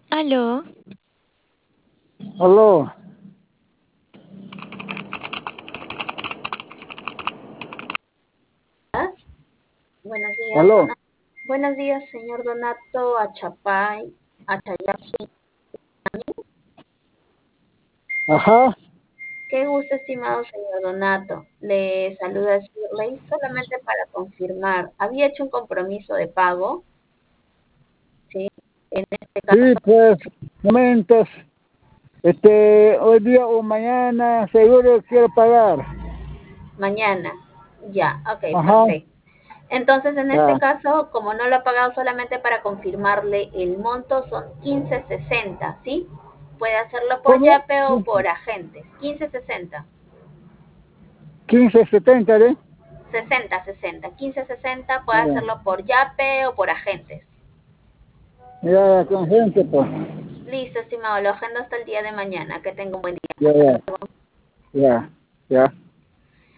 Aló, Aló, Buenos días, aló, Donato. Buenos días, señor Donato Achapay, Achayaki. ajá, Qué gusto, estimado señor Donato. Le saluda Shirley solamente para confirmar. Había hecho un compromiso de pago, ¿sí? En este sí, caso, pues, momentos, hoy día o mañana, seguro quiero pagar, mañana. Ya, ok, ajá, perfecto. Entonces, en este ya, caso, como no lo ha pagado solamente para confirmarle el monto, son 15.60, ¿sí? Puede hacerlo por ¿cómo? Yape o por agentes. 15.60. 15.70, ¿eh? 60, 15.60 puede Ya, hacerlo por Yape o por agentes. ya, con gente, pues, Listo, estimado, lo agendo hasta el día de mañana. Que tenga un buen día. ya, Hasta ya, luego. ya, ya.